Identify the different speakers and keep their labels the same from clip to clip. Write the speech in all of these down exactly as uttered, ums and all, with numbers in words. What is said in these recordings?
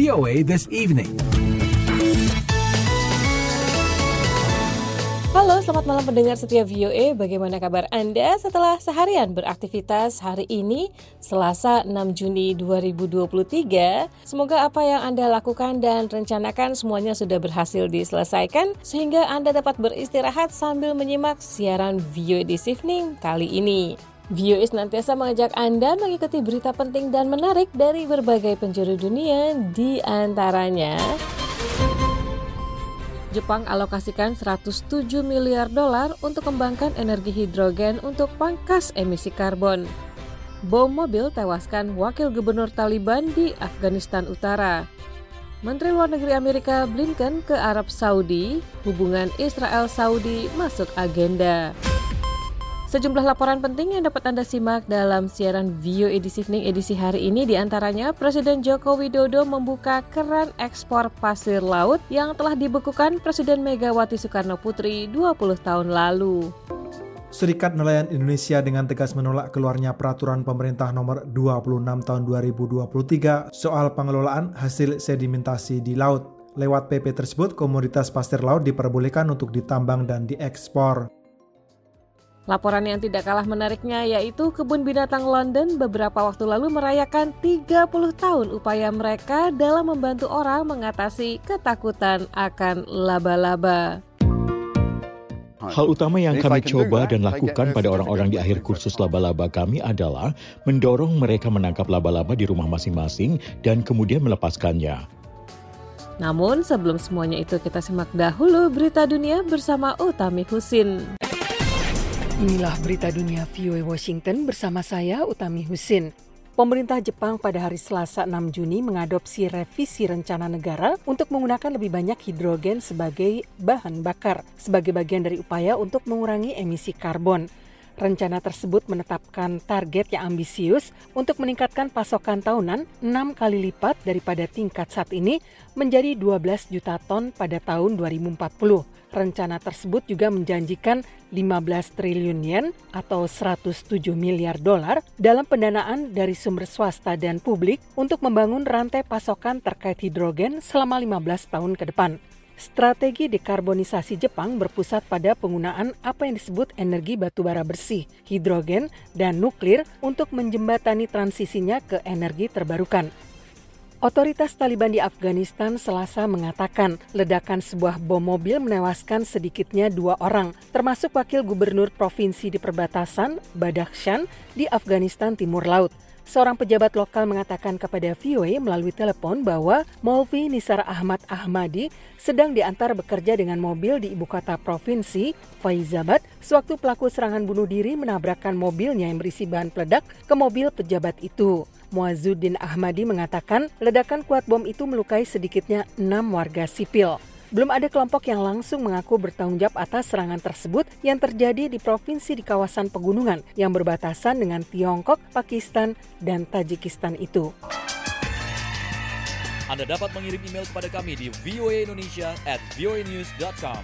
Speaker 1: O A This Evening.
Speaker 2: Halo, selamat malam pendengar setia V O A. Bagaimana kabar Anda setelah seharian beraktivitas hari ini, Selasa enam Juni dua ribu dua puluh tiga? Semoga apa yang Anda lakukan dan rencanakan semuanya sudah berhasil diselesaikan, sehingga Anda dapat beristirahat sambil menyimak siaran V O A This Evening kali ini. V O A senantiasa mengajak Anda mengikuti berita penting dan menarik dari berbagai penjuru dunia, di antaranya Jepang alokasikan seratus tujuh miliar dolar untuk kembangkan energi hidrogen untuk pangkas emisi karbon. Bom mobil tewaskan wakil gubernur Taliban di Afghanistan Utara. Menteri Luar Negeri Amerika Blinken ke Arab Saudi, hubungan Israel-Saudi masuk agenda. Sejumlah laporan penting yang dapat Anda simak dalam siaran V O A This Evening edisi hari ini, diantaranya Presiden Joko Widodo membuka keran ekspor pasir laut yang telah dibekukan Presiden Megawati Soekarno Putri dua puluh tahun lalu.
Speaker 3: Serikat Nelayan Indonesia dengan tegas menolak keluarnya peraturan pemerintah nomor dua puluh enam tahun dua ribu dua puluh tiga soal pengelolaan hasil sedimentasi di laut. Lewat P P tersebut, komoditas pasir laut diperbolehkan untuk ditambang dan diekspor.
Speaker 2: Laporan yang tidak kalah menariknya yaitu Kebun Binatang London beberapa waktu lalu merayakan tiga puluh tahun upaya mereka dalam membantu orang mengatasi ketakutan akan laba-laba.
Speaker 4: Hal utama yang kami coba dan lakukan pada orang-orang di akhir kursus laba-laba kami adalah mendorong mereka menangkap laba-laba di rumah masing-masing dan kemudian melepaskannya.
Speaker 2: Namun sebelum semuanya itu, kita simak dahulu berita dunia bersama Utami Husin.
Speaker 5: Inilah berita dunia V O A Washington bersama saya, Utami Husin. Pemerintah Jepang pada hari Selasa enam Juni mengadopsi revisi rencana negara untuk menggunakan lebih banyak hidrogen sebagai bahan bakar, sebagai bagian dari upaya untuk mengurangi emisi karbon. Rencana tersebut menetapkan target yang ambisius untuk meningkatkan pasokan tahunan enam kali lipat daripada tingkat saat ini menjadi dua belas juta ton pada tahun dua ribu empat puluh. Rencana tersebut juga menjanjikan lima belas triliun yen atau seratus tujuh miliar dolar dalam pendanaan dari sumber swasta dan publik untuk membangun rantai pasokan terkait hidrogen selama lima belas tahun ke depan. Strategi dekarbonisasi Jepang berpusat pada penggunaan apa yang disebut energi batubara bersih, hidrogen, dan nuklir untuk menjembatani transisinya ke energi terbarukan. Otoritas Taliban di Afghanistan Selasa mengatakan ledakan sebuah bom mobil menewaskan sedikitnya dua orang, termasuk wakil gubernur provinsi di perbatasan, Badakhshan, di Afghanistan Timur Laut. Seorang pejabat lokal mengatakan kepada V O A melalui telepon bahwa Maulvi Nisar Ahmad Ahmadi sedang diantar bekerja dengan mobil di ibu kota provinsi, Faizabad, sewaktu pelaku serangan bunuh diri menabrakkan mobilnya yang berisi bahan peledak ke mobil pejabat itu. Muazzuddin Ahmadi mengatakan ledakan kuat bom itu melukai sedikitnya enam warga sipil. Belum ada kelompok yang langsung mengaku bertanggung jawab atas serangan tersebut yang terjadi di provinsi di kawasan pegunungan yang berbatasan dengan Tiongkok, Pakistan, dan Tajikistan itu.
Speaker 6: Anda dapat mengirim email kepada kami di voaindonesia at voanews dot com.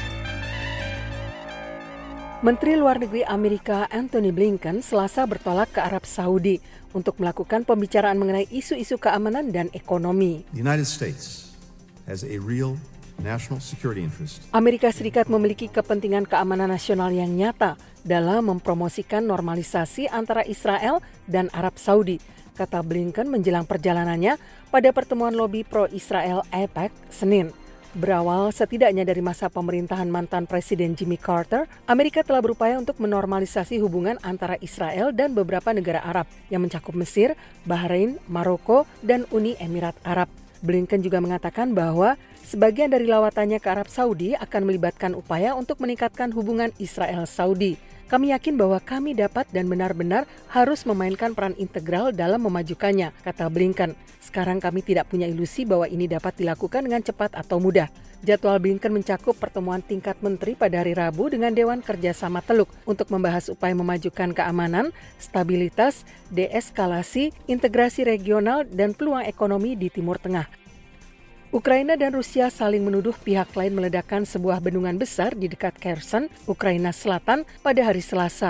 Speaker 5: Menteri Luar Negeri Amerika Antony Blinken Selasa bertolak ke Arab Saudi untuk melakukan pembicaraan mengenai isu-isu keamanan dan ekonomi.
Speaker 7: The United States has a real national security interest.
Speaker 5: Amerika Serikat memiliki kepentingan keamanan nasional yang nyata dalam mempromosikan normalisasi antara Israel dan Arab Saudi, kata Blinken menjelang perjalanannya pada pertemuan lobi pro-Israel A P E C Senin. Berawal setidaknya dari masa pemerintahan mantan Presiden Jimmy Carter, Amerika telah berupaya untuk menormalisasi hubungan antara Israel dan beberapa negara Arab yang mencakup Mesir, Bahrain, Maroko, dan Uni Emirat Arab. Blinken juga mengatakan bahwa sebagian dari lawatannya ke Arab Saudi akan melibatkan upaya untuk meningkatkan hubungan Israel-Saudi. Kami yakin bahwa kami dapat dan benar-benar harus memainkan peran integral dalam memajukannya, kata Blinken. Sekarang kami tidak punya ilusi bahwa ini dapat dilakukan dengan cepat atau mudah. Jadwal Blinken mencakup pertemuan tingkat menteri pada hari Rabu dengan Dewan Kerjasama Teluk untuk membahas upaya memajukan keamanan, stabilitas, deeskalasi, integrasi regional, dan peluang ekonomi di Timur Tengah. Ukraina dan Rusia saling menuduh pihak lain meledakkan sebuah bendungan besar di dekat Kherson, Ukraina Selatan pada hari Selasa.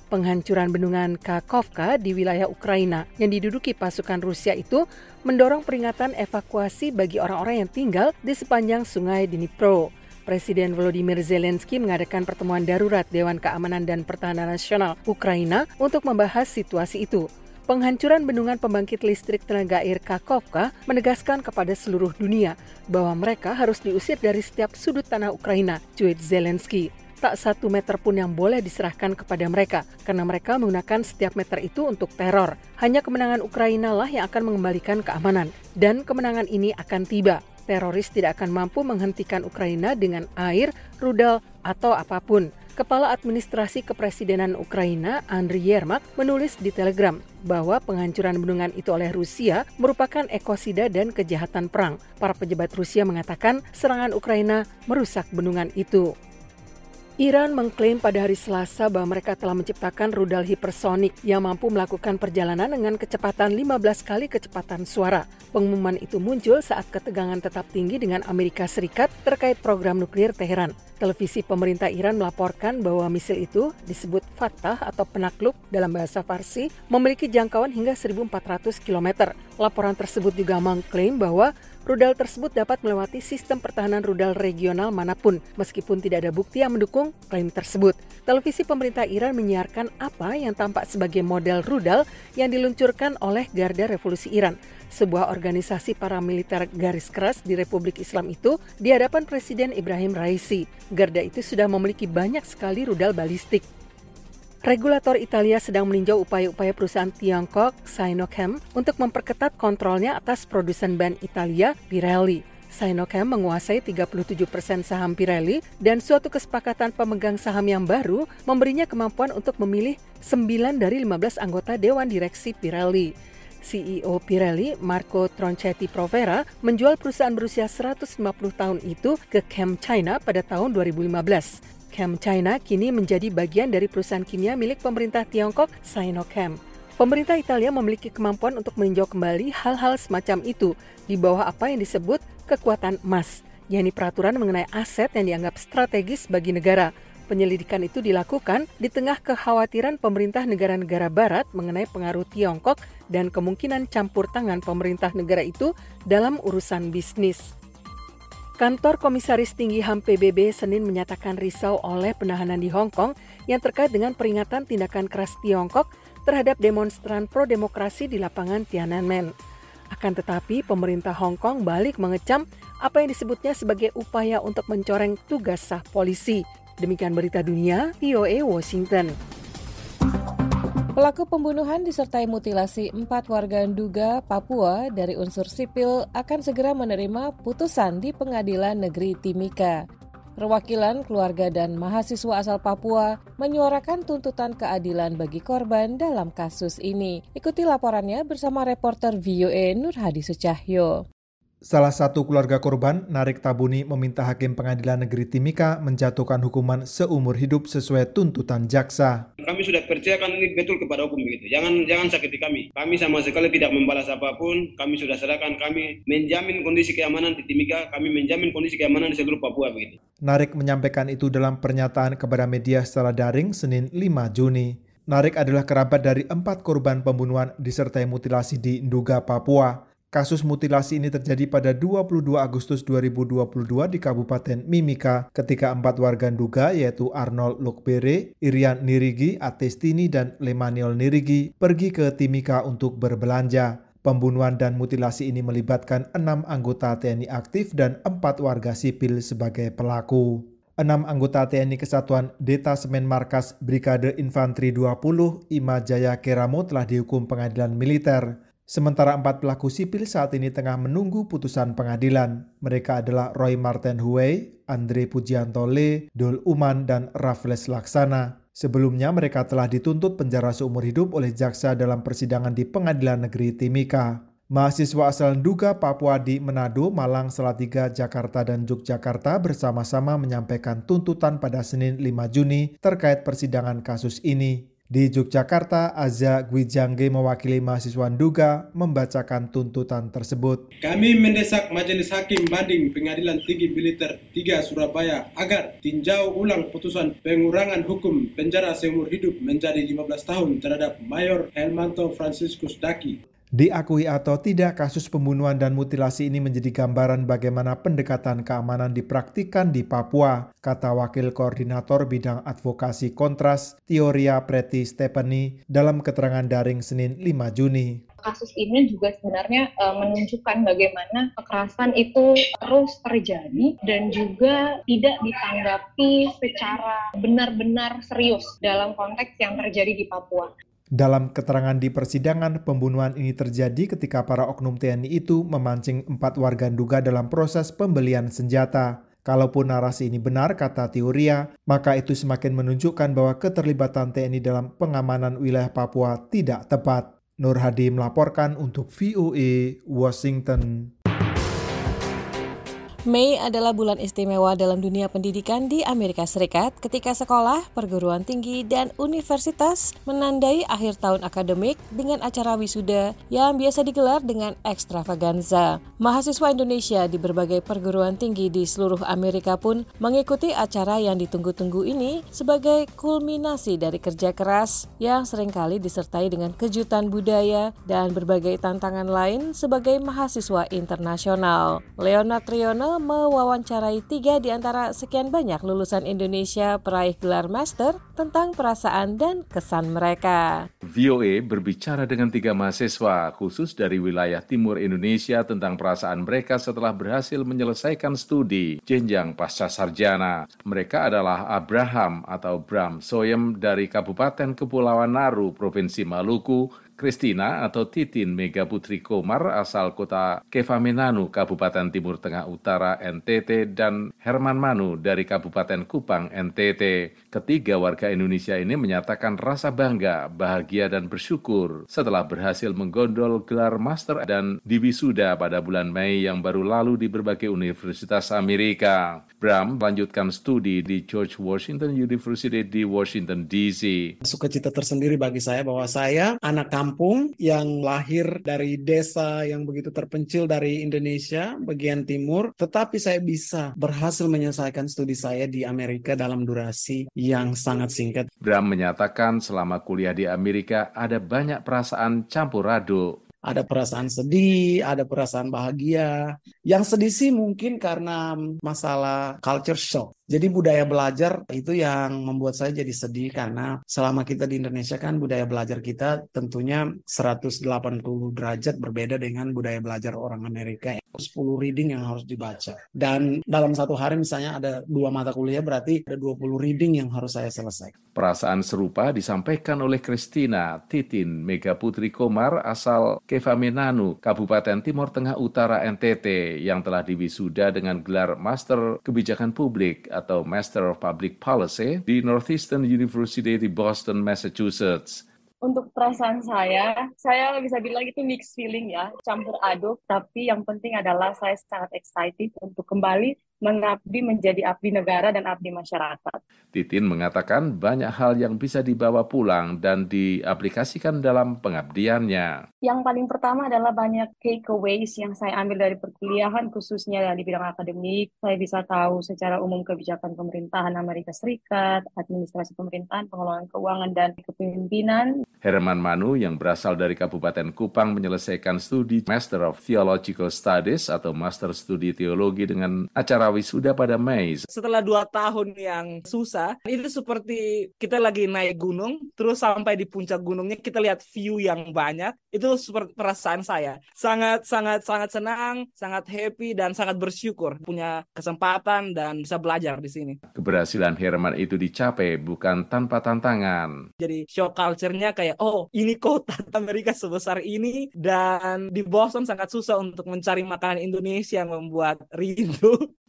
Speaker 5: Penghancuran bendungan Kakhovka di wilayah Ukraina yang diduduki pasukan Rusia itu mendorong peringatan evakuasi bagi orang-orang yang tinggal di sepanjang sungai Dnipro. Presiden Volodymyr Zelensky mengadakan pertemuan darurat Dewan Keamanan dan Pertahanan Nasional Ukraina untuk membahas situasi itu. Penghancuran bendungan pembangkit listrik tenaga air Kakhovka menegaskan kepada seluruh dunia bahwa mereka harus diusir dari setiap sudut tanah Ukraina, cuit Zelensky. Tak satu meter pun yang boleh diserahkan kepada mereka, karena mereka menggunakan setiap meter itu untuk teror. Hanya kemenangan Ukraina lah yang akan mengembalikan keamanan, dan kemenangan ini akan tiba. Teroris tidak akan mampu menghentikan Ukraina dengan air, rudal, atau apapun. Kepala Administrasi Kepresidenan Ukraina, Andriy Yermak, menulis di Telegram bahwa penghancuran bendungan itu oleh Rusia merupakan ekosida dan kejahatan perang. Para pejabat Rusia mengatakan serangan Ukraina merusak bendungan itu. Iran mengklaim pada hari Selasa bahwa mereka telah menciptakan rudal hipersonik yang mampu melakukan perjalanan dengan kecepatan lima belas kali kecepatan suara. Pengumuman itu muncul saat ketegangan tetap tinggi dengan Amerika Serikat terkait program nuklir Teheran. Televisi pemerintah Iran melaporkan bahwa misil itu disebut Fatah atau penakluk dalam bahasa Farsi memiliki jangkauan hingga seribu empat ratus kilometer. Laporan tersebut juga mengklaim bahwa rudal tersebut dapat melewati sistem pertahanan rudal regional manapun, meskipun tidak ada bukti yang mendukung klaim tersebut. Televisi pemerintah Iran menyiarkan apa yang tampak sebagai model rudal yang diluncurkan oleh Garda Revolusi Iran, sebuah organisasi paramiliter garis keras di Republik Islam itu di hadapan Presiden Ibrahim Raisi. Garda itu sudah memiliki banyak sekali rudal balistik. Regulator Italia sedang meninjau upaya-upaya perusahaan Tiongkok Sinochem untuk memperketat kontrolnya atas produsen ban Italia, Pirelli. Sinochem menguasai tiga puluh tujuh persen saham Pirelli dan suatu kesepakatan pemegang saham yang baru memberinya kemampuan untuk memilih sembilan dari lima belas anggota Dewan Direksi Pirelli. C E O Pirelli, Marco Tronchetti Provera, menjual perusahaan berusia seratus lima puluh tahun itu ke Chem China pada tahun dua ribu lima belas. Chem China kini menjadi bagian dari perusahaan kimia milik pemerintah Tiongkok, Sinochem. Pemerintah Italia memiliki kemampuan untuk meninjau kembali hal-hal semacam itu di bawah apa yang disebut kekuatan emas, yakni peraturan mengenai aset yang dianggap strategis bagi negara. Penyelidikan itu dilakukan di tengah kekhawatiran pemerintah negara-negara barat mengenai pengaruh Tiongkok dan kemungkinan campur tangan pemerintah negara itu dalam urusan bisnis. Kantor Komisaris Tinggi H A M P B B Senin menyatakan risau oleh penahanan di Hong Kong yang terkait dengan peringatan tindakan keras Tiongkok terhadap demonstran pro-demokrasi di lapangan Tiananmen. Akan tetapi, pemerintah Hong Kong balik mengecam apa yang disebutnya sebagai upaya untuk mencoreng tugas sah polisi. Demikian berita dunia, V O A Washington.
Speaker 2: Pelaku pembunuhan disertai mutilasi empat warga Nduga, Papua dari unsur sipil akan segera menerima putusan di Pengadilan Negeri Timika. Perwakilan keluarga dan mahasiswa asal Papua menyuarakan tuntutan keadilan bagi korban dalam kasus ini. Ikuti laporannya bersama reporter V O A Nur Hadi Sucahyo.
Speaker 3: Salah satu keluarga korban, Narik Tabuni, meminta Hakim Pengadilan Negeri Timika menjatuhkan hukuman seumur hidup sesuai tuntutan jaksa.
Speaker 1: Kami sudah percayakan ini betul kepada hukum begitu. Jangan jangan sakiti kami. Kami sama sekali tidak membalas apapun. Kami sudah serahkan. Kami menjamin kondisi keamanan di Timika. Kami menjamin kondisi keamanan di seluruh Papua begitu.
Speaker 3: Narik menyampaikan itu dalam pernyataan kepada media secara daring Senin lima Juni. Narik adalah kerabat dari empat korban pembunuhan disertai mutilasi di Nduga, Papua. Kasus mutilasi ini terjadi pada dua puluh dua Agustus dua ribu dua puluh dua di Kabupaten Mimika ketika empat warga Nduga yaitu Arnold Lokbere, Irian Nirigi, Atestini, dan Lemaniol Nirigi pergi ke Timika untuk berbelanja. Pembunuhan dan mutilasi ini melibatkan enam anggota T N I aktif dan empat warga sipil sebagai pelaku. Enam anggota T N I Kesatuan Detasemen Markas Brigade Infanteri dua puluh Imajaya Keramo telah dihukum pengadilan militer. Sementara empat pelaku sipil saat ini tengah menunggu putusan pengadilan. Mereka adalah Roy Martin Huey, Andre Pujianto Le, Dol Uman, dan Raffles Laksana. Sebelumnya mereka telah dituntut penjara seumur hidup oleh jaksa dalam persidangan di Pengadilan Negeri Timika. Mahasiswa asal Nduga, Papua di Manado, Malang, Salatiga, Jakarta, dan Yogyakarta bersama-sama menyampaikan tuntutan pada Senin lima Juni terkait persidangan kasus ini. Di Yogyakarta, Aza Gwijangge mewakili mahasiswa Nduga membacakan tuntutan tersebut.
Speaker 8: Kami mendesak Majelis Hakim Banding Pengadilan Tinggi Militer tiga Surabaya agar tinjau ulang putusan pengurangan hukum penjara seumur hidup menjadi lima belas tahun terhadap Mayor Helmanto Franciscus Daki.
Speaker 3: Diakui atau tidak, kasus pembunuhan dan mutilasi ini menjadi gambaran bagaimana pendekatan keamanan dipraktikkan di Papua, kata Wakil Koordinator Bidang Advokasi Kontras, Teoria Preti Stephanie, dalam keterangan daring Senin lima Juni.
Speaker 9: Kasus ini juga sebenarnya uh, menunjukkan bagaimana kekerasan itu terus terjadi dan juga tidak ditanggapi secara benar-benar serius dalam konteks yang terjadi di Papua.
Speaker 3: Dalam keterangan di persidangan, pembunuhan ini terjadi ketika para oknum T N I itu memancing empat warga Nduga dalam proses pembelian senjata. Kalaupun narasi ini benar, kata Teoria, maka itu semakin menunjukkan bahwa keterlibatan T N I dalam pengamanan wilayah Papua tidak tepat. Nur Hadi melaporkan untuk V O A Washington.
Speaker 2: Mei adalah bulan istimewa dalam dunia pendidikan di Amerika Serikat ketika sekolah, perguruan tinggi, dan universitas menandai akhir tahun akademik dengan acara wisuda yang biasa digelar dengan ekstravaganza. Mahasiswa Indonesia di berbagai perguruan tinggi di seluruh Amerika pun mengikuti acara yang ditunggu-tunggu ini sebagai kulminasi dari kerja keras yang seringkali disertai dengan kejutan budaya dan berbagai tantangan lain sebagai mahasiswa internasional. Leonard Triono mewawancarai tiga di antara sekian banyak lulusan Indonesia peraih gelar master tentang perasaan dan kesan mereka.
Speaker 10: V O A berbicara dengan tiga mahasiswa khusus dari wilayah timur Indonesia tentang perasaan mereka setelah berhasil menyelesaikan studi jenjang pasca sarjana. Mereka adalah Abraham atau Bram Soyem dari Kabupaten Kepulauan Naru, Provinsi Maluku, Kristina atau Titin Megaputri Komar asal kota Kefamenanu, Kabupaten Timur Tengah Utara N T T, dan Herman Manu dari Kabupaten Kupang N T T. Ketiga warga Indonesia ini menyatakan rasa bangga, bahagia, dan bersyukur setelah berhasil menggondol gelar master dan diwisuda pada bulan Mei yang baru lalu di berbagai universitas Amerika. Bram melanjutkan studi di George Washington University di Washington D C.
Speaker 11: Sukacita tersendiri bagi saya bahwa saya anak kampung yang lahir dari desa yang begitu terpencil dari Indonesia bagian timur, tetapi saya bisa berhasil menyelesaikan studi saya di Amerika dalam durasi yang sangat singkat.
Speaker 10: Bram menyatakan selama kuliah di Amerika ada banyak perasaan campur aduk.
Speaker 11: Ada perasaan sedih, ada perasaan bahagia. Yang sedih sih mungkin karena masalah culture shock. Jadi budaya belajar itu yang membuat saya jadi sedih karena selama kita di Indonesia kan budaya belajar kita tentunya seratus delapan puluh derajat berbeda dengan budaya belajar orang Amerika. sepuluh reading yang harus dibaca. Dan dalam satu hari misalnya ada dua mata kuliah berarti ada dua puluh reading yang harus saya selesaikan.
Speaker 10: Perasaan serupa disampaikan oleh Kristina Titin Megaputri Komar asal Kefamenanu, Kabupaten Timur Tengah Utara N T T yang telah diwisuda dengan gelar Master Kebijakan Publik atau Master of Public Policy di Northeastern University di Boston, Massachusetts.
Speaker 9: Untuk perasaan saya, saya bisa bilang itu mixed feeling ya, campur aduk, tapi yang penting adalah saya sangat excited untuk kembali mengabdi menjadi abdi negara dan abdi masyarakat.
Speaker 10: Titin mengatakan banyak hal yang bisa dibawa pulang dan diaplikasikan dalam pengabdiannya.
Speaker 9: Yang paling pertama adalah banyak takeaways yang saya ambil dari perkuliahan, khususnya di bidang akademik. Saya bisa tahu secara umum kebijakan pemerintahan Amerika Serikat, administrasi pemerintahan, pengelolaan keuangan, dan kepemimpinan.
Speaker 10: Herman Manu yang berasal dari Kabupaten Kupang menyelesaikan studi Master of Theological Studies atau Master Studi Teologi dengan acara wisuda pada Mei.
Speaker 12: Setelah dua tahun yang susah, itu seperti kita lagi naik gunung, terus sampai di puncak gunungnya kita lihat view yang banyak. Itu seperti perasaan saya. Sangat, sangat, sangat senang, sangat happy, dan sangat bersyukur punya kesempatan dan bisa belajar di sini.
Speaker 10: Keberhasilan Herman itu dicapai bukan tanpa tantangan.
Speaker 12: Jadi shock culture-nya kayak, oh ini kota Amerika sebesar ini, dan di Boston sangat susah untuk mencari makanan Indonesia yang membuat rindu.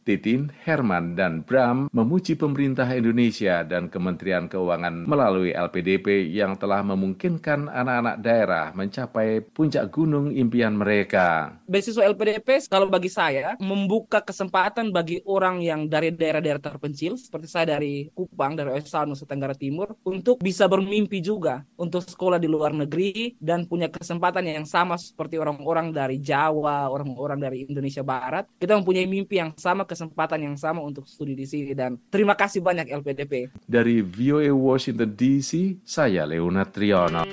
Speaker 10: Titin, Herman, dan Bram memuji pemerintah Indonesia dan Kementerian Keuangan melalui L P D P yang telah memungkinkan anak-anak daerah mencapai puncak gunung impian mereka.
Speaker 12: Beasiswa L P D P kalau bagi saya membuka kesempatan bagi orang yang dari daerah-daerah terpencil seperti saya dari Kupang, dari Oesa, Nusa Tenggara Timur, untuk bisa bermimpi juga untuk sekolah di luar negeri dan punya kesempatan yang sama seperti orang-orang dari Jawa, orang-orang dari Indonesia Barat. Kita mempunyai mimpi yang sama, kesempatan yang sama untuk studi di sini, dan terima kasih banyak L P D P.
Speaker 10: Dari V O A Washington D C, saya Leonard Triono.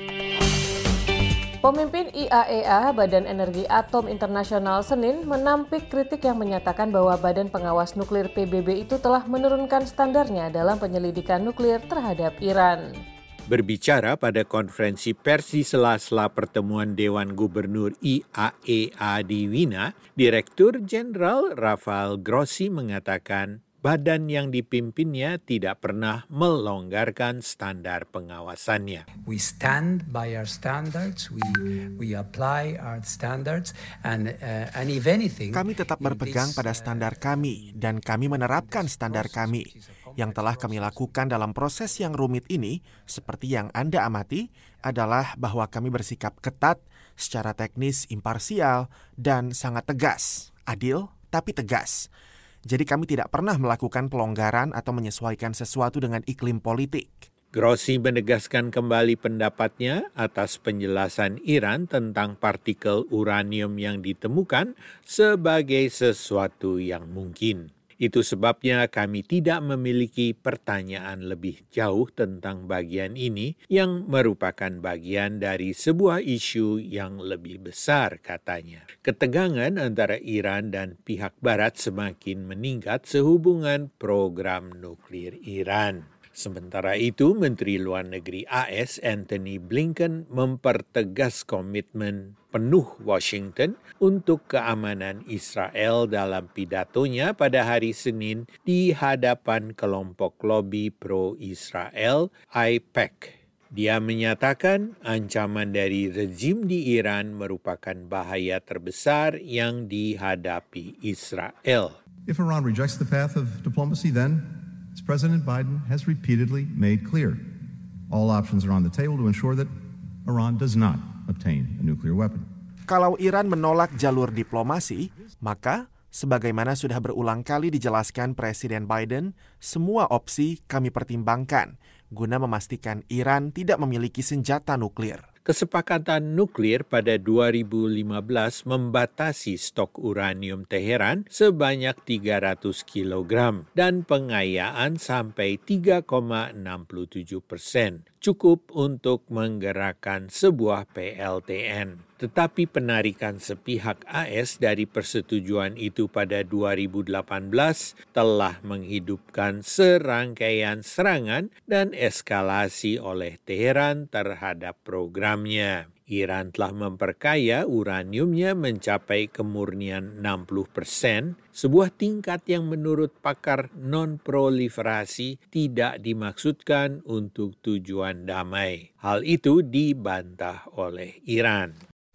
Speaker 2: Pemimpin I A E A, Badan Energi Atom Internasional, Senin menampik kritik yang menyatakan bahwa Badan Pengawas Nuklir P B B itu telah menurunkan standarnya dalam penyelidikan nuklir terhadap Iran.
Speaker 13: Berbicara pada konferensi pers di sela-sela pertemuan Dewan Gubernur I A E A di Wina, Direktur Jenderal Rafael Grossi mengatakan badan yang dipimpinnya tidak pernah melonggarkan standar pengawasannya.
Speaker 14: We stand by our standards, we we apply our standards, and uh, and if anything,
Speaker 15: kami tetap berpegang pada standar kami dan kami menerapkan standar kami. Yang telah kami lakukan dalam proses yang rumit ini, seperti yang Anda amati, adalah bahwa kami bersikap ketat, secara teknis imparsial, dan sangat tegas. Adil, tapi tegas. Jadi kami tidak pernah melakukan pelonggaran atau menyesuaikan sesuatu dengan iklim politik.
Speaker 13: Grossi menegaskan kembali pendapatnya atas penjelasan Iran tentang partikel uranium yang ditemukan sebagai sesuatu yang mungkin. Itu sebabnya kami tidak memiliki pertanyaan lebih jauh tentang bagian ini yang merupakan bagian dari sebuah isu yang lebih besar, katanya. Ketegangan antara Iran dan pihak Barat semakin meningkat sehubungan program nuklir Iran. Sementara itu, Menteri Luar Negeri A S Antony Blinken mempertegas komitmen penuh Washington untuk keamanan Israel dalam pidatonya pada hari Senin di hadapan kelompok lobi pro-Israel I P A C. Dia menyatakan ancaman dari rezim di Iran merupakan bahaya terbesar yang dihadapi Israel.
Speaker 7: If Iran rejects the path of diplomacy, then as President Biden has repeatedly made clear, all options are on the table to ensure that Iran does not obtain a nuclear weapon.
Speaker 15: Kalau Iran menolak jalur diplomasi, maka sebagaimana sudah berulang kali dijelaskan Presiden Biden, semua opsi kami pertimbangkan guna memastikan Iran tidak memiliki senjata nuklir.
Speaker 13: Kesepakatan nuklir pada dua ribu lima belas membatasi stok uranium Teheran sebanyak tiga ratus kilogram dan pengayaan sampai tiga koma enam tujuh persen, cukup untuk menggerakkan sebuah P L T N. Tetapi penarikan sepihak A S dari persetujuan itu pada dua ribu delapan belas telah menghidupkan serangkaian serangan dan eskalasi oleh Teheran terhadap programnya. Iran telah memperkaya uraniumnya mencapai kemurnian enam puluh persen, sebuah tingkat yang menurut pakar non-proliferasi tidak dimaksudkan untuk tujuan damai. Hal itu dibantah oleh Iran.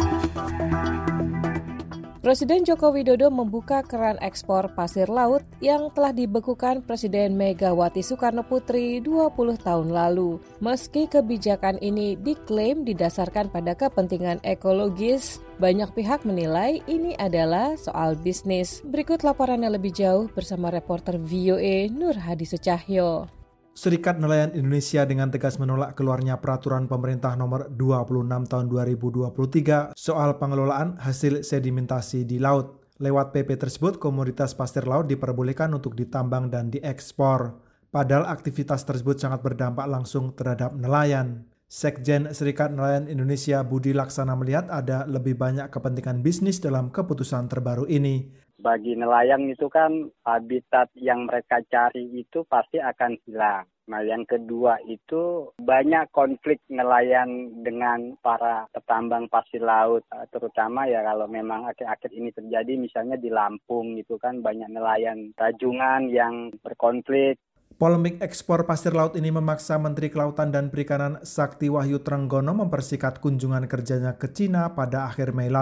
Speaker 2: Presiden Joko Widodo membuka keran ekspor pasir laut yang telah dibekukan Presiden Megawati Soekarno Putri dua puluh tahun lalu. Meski kebijakan ini diklaim didasarkan pada kepentingan ekologis, banyak pihak menilai ini adalah soal bisnis. Berikut laporannya lebih jauh bersama reporter V O A Nur Hadi Sucahyo.
Speaker 3: Serikat Nelayan Indonesia dengan tegas menolak keluarnya peraturan pemerintah nomor dua puluh enam tahun dua ribu dua puluh tiga soal pengelolaan hasil sedimentasi di laut. Lewat P P tersebut, komoditas pasir laut diperbolehkan untuk ditambang dan diekspor. Padahal aktivitas tersebut sangat berdampak langsung terhadap nelayan. Sekjen Serikat Nelayan Indonesia Budi Laksana melihat ada lebih banyak kepentingan bisnis dalam keputusan terbaru ini.
Speaker 16: Bagi nelayan itu kan habitat yang mereka cari itu pasti akan hilang. Nah, yang kedua itu banyak konflik nelayan dengan para petambang pasir laut, terutama ya kalau memang akhir-akhir ini terjadi misalnya di Lampung gitu kan banyak nelayan rajungan yang berkonflik.
Speaker 3: Polemik ekspor pasir laut ini memaksa Menteri Kelautan dan Perikanan Sakti Wahyu Trenggono mempersikat kunjungan kerjanya ke Cina pada akhir Mei lalu.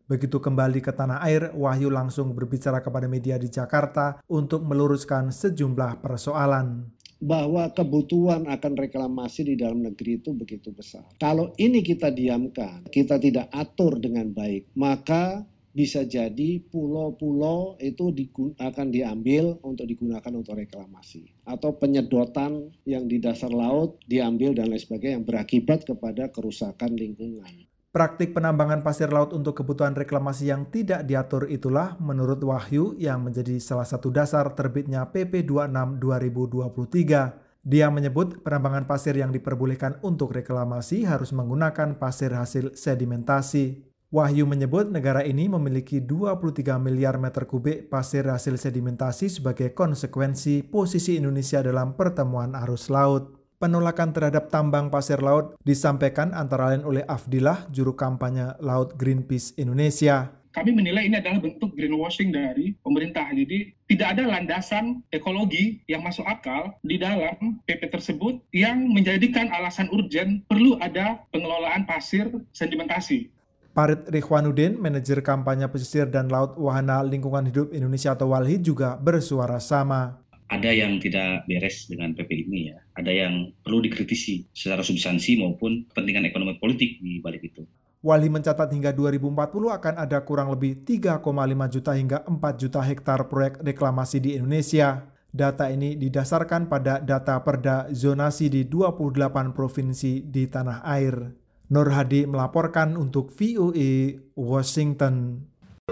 Speaker 3: Begitu kembali ke tanah air, Wahyu langsung berbicara kepada media di Jakarta untuk meluruskan sejumlah persoalan.
Speaker 17: Bahwa kebutuhan akan reklamasi di dalam negeri itu begitu besar. Kalau ini kita diamkan, kita tidak atur dengan baik, maka bisa jadi pulau-pulau itu digu- akan diambil untuk digunakan untuk reklamasi. Atau penyedotan yang di dasar laut diambil dan lain sebagainya yang berakibat kepada kerusakan lingkungan.
Speaker 3: Praktik penambangan pasir laut untuk kebutuhan reklamasi yang tidak diatur itulah menurut Wahyu yang menjadi salah satu dasar terbitnya P P dua puluh enam dua ribu dua puluh tiga. Dia menyebut penambangan pasir yang diperbolehkan untuk reklamasi harus menggunakan pasir hasil sedimentasi. Wahyu menyebut negara ini memiliki dua puluh tiga miliar meter kubik pasir hasil sedimentasi sebagai konsekuensi posisi Indonesia dalam pertemuan arus laut. Penolakan terhadap tambang pasir laut disampaikan antara lain oleh Afdilah, juru kampanye Laut Greenpeace Indonesia.
Speaker 18: Kami menilai ini adalah bentuk greenwashing dari pemerintah. Jadi tidak ada landasan ekologi yang masuk akal di dalam P P tersebut yang menjadikan alasan urgen perlu ada pengelolaan pasir sedimentasi.
Speaker 3: Parit Rikhwanuddin, manajer kampanye pesisir dan laut Wahana Lingkungan Hidup Indonesia atau WALHI juga bersuara sama.
Speaker 19: Ada yang tidak beres dengan P P ini ya, ada yang perlu dikritisi secara substansi maupun kepentingan ekonomi politik di balik itu.
Speaker 3: WALHI mencatat hingga dua ribu empat puluh akan ada kurang lebih tiga koma lima juta hingga empat juta hektar proyek reklamasi di Indonesia. Data ini didasarkan pada data perda zonasi di dua puluh delapan provinsi di tanah air. Nur Hadi melaporkan untuk V O A Washington.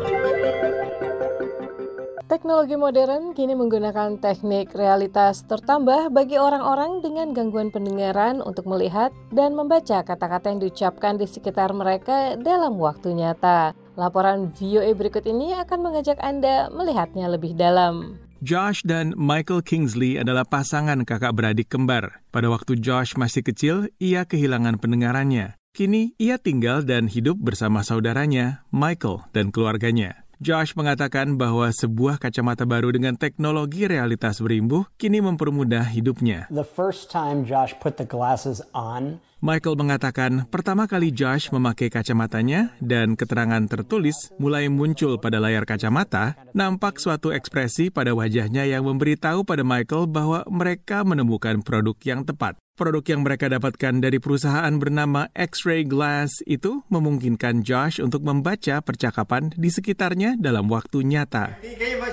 Speaker 2: Teknologi modern kini menggunakan teknik realitas tertambah bagi orang-orang dengan gangguan pendengaran untuk melihat dan membaca kata-kata yang diucapkan di sekitar mereka dalam waktu nyata. Laporan V O A berikut ini akan mengajak Anda melihatnya lebih dalam.
Speaker 20: Josh dan Michael Kingsley adalah pasangan kakak beradik kembar. Pada waktu Josh masih kecil, ia kehilangan pendengarannya. Kini, ia tinggal dan hidup bersama saudaranya, Michael, dan keluarganya. Josh mengatakan bahwa sebuah kacamata baru dengan teknologi realitas berimbuh kini mempermudah hidupnya.
Speaker 21: The first time Josh put the glasses on,
Speaker 20: Michael mengatakan pertama kali Josh memakai kacamatanya dan keterangan tertulis mulai muncul pada layar kacamata, nampak suatu ekspresi pada wajahnya yang memberitahu pada Michael bahwa mereka menemukan produk yang tepat. Produk yang mereka dapatkan dari perusahaan bernama X-Ray Glass itu memungkinkan Josh untuk membaca percakapan di sekitarnya dalam waktu nyata.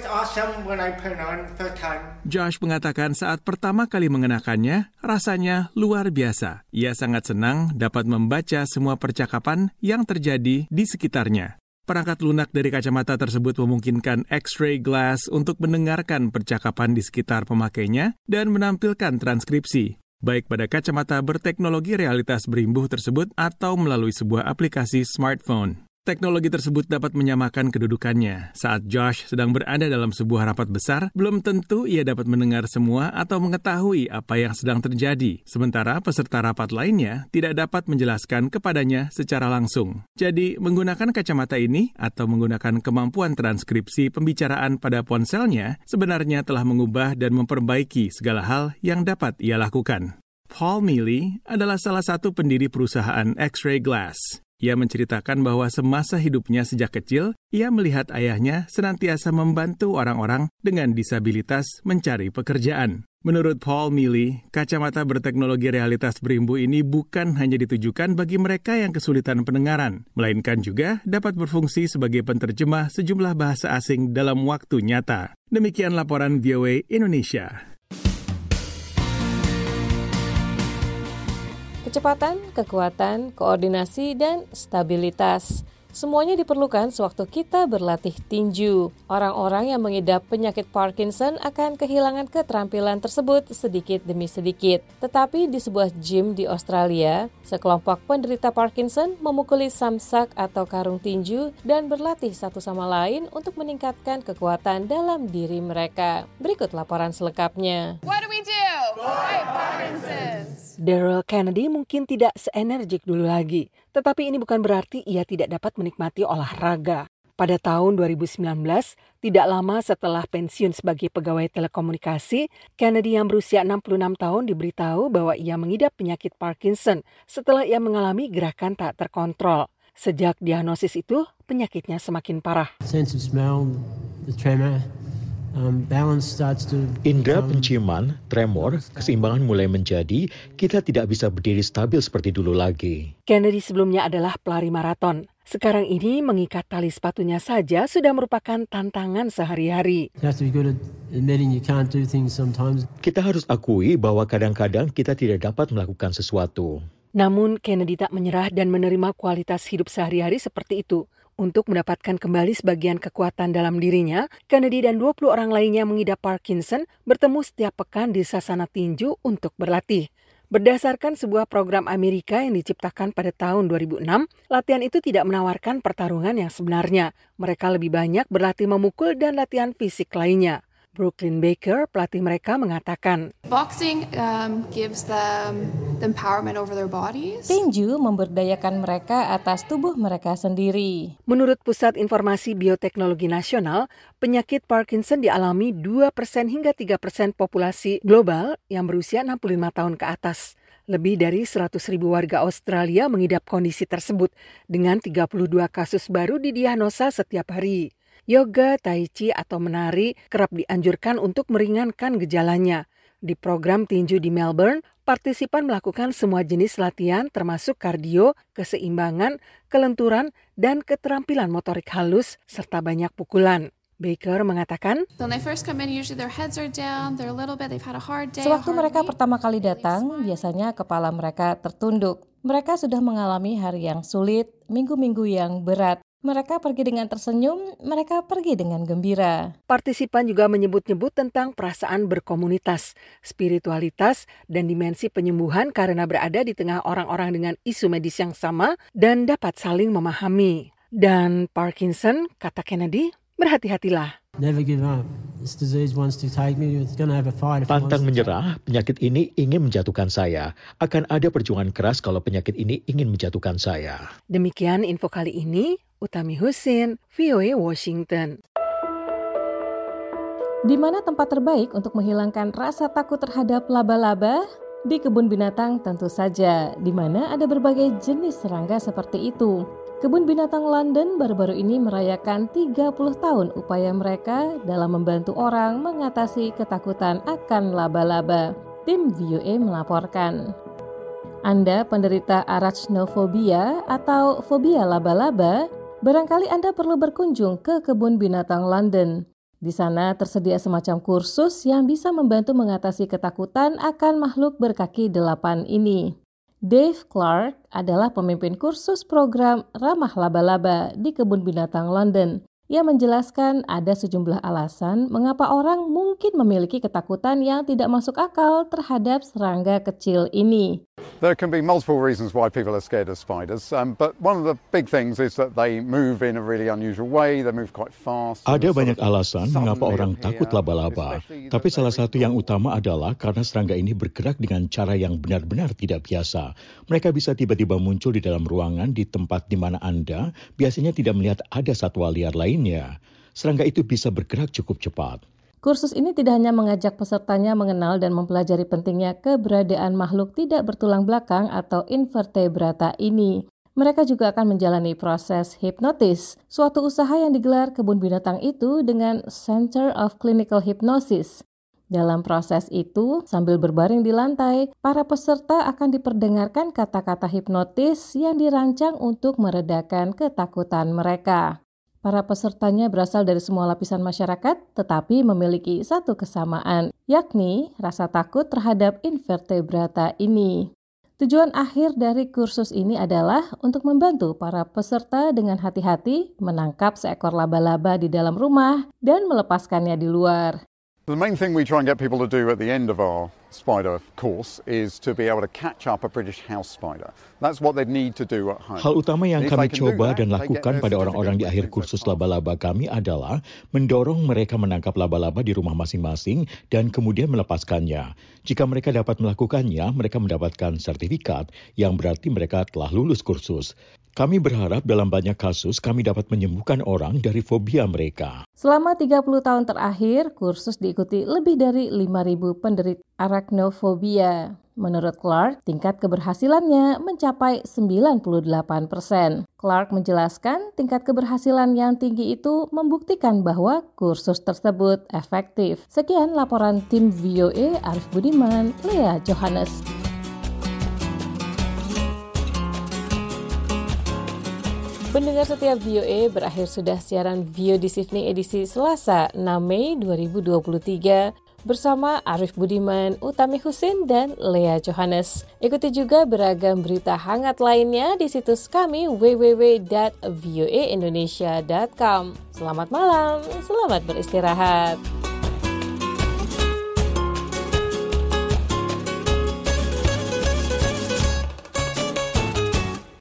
Speaker 20: Josh mengatakan saat pertama kali mengenakannya, rasanya luar biasa. Ia sangat senang dapat membaca semua percakapan yang terjadi di sekitarnya. Perangkat lunak dari kacamata tersebut memungkinkan X-Ray Glass untuk mendengarkan percakapan di sekitar pemakainya dan menampilkan transkripsi, baik pada kacamata berteknologi realitas berimbuh tersebut atau melalui sebuah aplikasi smartphone. Teknologi tersebut dapat menyamakan kedudukannya. Saat Josh sedang berada dalam sebuah rapat besar, belum tentu ia dapat mendengar semua atau mengetahui apa yang sedang terjadi. Sementara peserta rapat lainnya tidak dapat menjelaskan kepadanya secara langsung. Jadi, menggunakan kacamata ini atau menggunakan kemampuan transkripsi pembicaraan pada ponselnya sebenarnya telah mengubah dan memperbaiki segala hal yang dapat ia lakukan. Paul Mealy adalah salah satu pendiri perusahaan X-Ray Glass. Ia menceritakan bahwa semasa hidupnya sejak kecil, ia melihat ayahnya senantiasa membantu orang-orang dengan disabilitas mencari pekerjaan. Menurut Paul Mealy, kacamata berteknologi realitas berimbuh ini bukan hanya ditujukan bagi mereka yang kesulitan pendengaran, melainkan juga dapat berfungsi sebagai penterjemah sejumlah bahasa asing dalam waktu nyata. Demikian laporan V O A Indonesia.
Speaker 2: Kecepatan, kekuatan, koordinasi, dan stabilitas. Semuanya diperlukan sewaktu kita berlatih tinju. Orang-orang yang mengidap penyakit Parkinson akan kehilangan keterampilan tersebut sedikit demi sedikit. Tetapi di sebuah gym di Australia, sekelompok penderita Parkinson memukuli samsak atau karung tinju dan berlatih satu sama lain untuk meningkatkan kekuatan dalam diri mereka. Berikut laporan selengkapnya.
Speaker 22: What do we do? Fight Parkinson's.
Speaker 5: Daryl Kennedy mungkin tidak seenergik dulu lagi, tetapi ini bukan berarti ia tidak dapat menikmati olahraga. Pada tahun dua ribu sembilan belas, tidak lama setelah pensiun sebagai pegawai telekomunikasi, Kennedy yang berusia enam puluh enam tahun diberitahu bahwa ia mengidap penyakit Parkinson setelah ia mengalami gerakan tak terkontrol. Sejak diagnosis itu, penyakitnya semakin parah.
Speaker 4: Sense of smell, the tremor.
Speaker 6: Indra penciuman, tremor, keseimbangan mulai menjadi, kita tidak bisa berdiri stabil seperti dulu lagi.
Speaker 5: Kennedy sebelumnya adalah pelari maraton. Sekarang ini mengikat tali sepatunya saja sudah merupakan tantangan sehari-hari.
Speaker 6: Kita harus akui bahwa kadang-kadang kita tidak dapat melakukan sesuatu.
Speaker 5: Namun Kennedy tak menyerah dan menerima kualitas hidup sehari-hari seperti itu. Untuk mendapatkan kembali sebagian kekuatan dalam dirinya, Kennedy dan dua puluh orang lainnya mengidap Parkinson bertemu setiap pekan di sasana tinju untuk berlatih. Berdasarkan sebuah program Amerika yang diciptakan pada tahun dua ribu enam, latihan itu tidak menawarkan pertarungan yang sebenarnya. Mereka lebih banyak berlatih memukul dan latihan fisik lainnya. Brooklyn Baker, pelatih mereka, mengatakan,
Speaker 22: Boxing um, gives them the empowerment over their bodies.
Speaker 2: Tinju memberdayakan mereka atas tubuh mereka sendiri.
Speaker 5: Menurut Pusat Informasi Bioteknologi Nasional, penyakit Parkinson dialami dua persen hingga tiga persen populasi global yang berusia enam puluh lima tahun ke atas. Lebih dari seratus ribu warga Australia mengidap kondisi tersebut dengan tiga puluh dua kasus baru didiagnosa setiap hari. Yoga, tai chi, atau menari kerap dianjurkan untuk meringankan gejalanya. Di program tinju di Melbourne, partisipan melakukan semua jenis latihan termasuk kardio, keseimbangan, kelenturan, dan keterampilan motorik halus serta banyak pukulan. Baker mengatakan,
Speaker 2: sewaktu mereka pertama kali datang, biasanya kepala mereka tertunduk. Mereka sudah mengalami hari yang sulit, minggu-minggu yang berat. Mereka pergi dengan tersenyum, mereka pergi dengan gembira.
Speaker 5: Partisipan juga menyebut-nyebut tentang perasaan berkomunitas, spiritualitas, dan dimensi penyembuhan karena berada di tengah orang-orang dengan isu medis yang sama dan dapat saling memahami. Dan Parkinson, kata Kennedy, berhati-hatilah.
Speaker 4: Never give up. This disease wants to take me. It's going to have a fight.
Speaker 6: Pantang menyerah, penyakit ini ingin menjatuhkan saya. Akan ada perjuangan keras kalau penyakit ini ingin menjatuhkan saya.
Speaker 5: Demikian info kali ini. Utami Husin, V O A Washington.
Speaker 2: Di mana tempat terbaik untuk menghilangkan rasa takut terhadap laba-laba? Di kebun binatang tentu saja, di mana ada berbagai jenis serangga seperti itu. Kebun Binatang London baru-baru ini merayakan tiga puluh tahun upaya mereka dalam membantu orang mengatasi ketakutan akan laba-laba. Tim V O A melaporkan. Anda penderita arachnophobia atau fobia laba-laba, barangkali Anda perlu berkunjung ke Kebun Binatang London. Di sana tersedia semacam kursus yang bisa membantu mengatasi ketakutan akan makhluk berkaki delapan ini. Dave Clark adalah pemimpin kursus program ramah laba-laba di Kebun Binatang London. Ia menjelaskan ada sejumlah alasan mengapa orang mungkin memiliki ketakutan yang tidak masuk akal terhadap serangga kecil ini.
Speaker 23: There can be multiple reasons why people are scared of spiders, um, but one of the big things is that they move in a really unusual way, they move quite fast.
Speaker 6: Ada banyak alasan mengapa orang takut laba-laba, tapi salah satu yang utama adalah karena serangga ini bergerak dengan cara yang benar-benar tidak biasa. Mereka bisa tiba-tiba muncul di dalam ruangan di tempat di mana Anda biasanya tidak melihat ada satwa liar lainnya. Serangga itu bisa bergerak cukup cepat.
Speaker 2: Kursus ini tidak hanya mengajak pesertanya mengenal dan mempelajari pentingnya keberadaan makhluk tidak bertulang belakang atau invertebrata ini. Mereka juga akan menjalani proses hipnotis, suatu usaha yang digelar kebun binatang itu dengan Center of Clinical Hypnosis. Dalam proses itu, sambil berbaring di lantai, para peserta akan diperdengarkan kata-kata hipnotis yang dirancang untuk meredakan ketakutan mereka. Para pesertanya berasal dari semua lapisan masyarakat, tetapi memiliki satu kesamaan, yakni rasa takut terhadap invertebrata ini. Tujuan akhir dari kursus ini adalah untuk membantu para peserta dengan hati-hati menangkap seekor laba-laba di dalam rumah dan melepaskannya di luar.
Speaker 23: The main thing we try and get people to do at the end of our spider course is to be able to catch up a British house spider. That's what they need to do at home.
Speaker 6: Hal utama yang kami coba dan lakukan pada orang-orang di akhir kursus laba-laba kami adalah mendorong mereka menangkap laba-laba di rumah masing-masing dan kemudian melepaskannya. Jika mereka dapat melakukannya, mereka mendapatkan sertifikat yang berarti mereka telah lulus kursus. Kami berharap dalam banyak kasus kami dapat menyembuhkan orang dari fobia mereka.
Speaker 2: Selama tiga puluh tahun terakhir, kursus diikuti lebih dari lima ribu penderita arachnofobia. Menurut Clark, tingkat keberhasilannya mencapai sembilan puluh delapan persen. Clark menjelaskan tingkat keberhasilan yang tinggi itu membuktikan bahwa kursus tersebut efektif. Sekian laporan tim V O A Arif Budiman, Lea Johannes. Pendengar setiap V O A, berakhir sudah siaran V O This Evening edisi Selasa enam Mei dua ribu dua puluh tiga bersama Arif Budiman, Utami Husin, dan Lea Johannes. Ikuti juga beragam berita hangat lainnya di situs kami w w w dot voa indonesia dot com. Selamat malam, selamat beristirahat.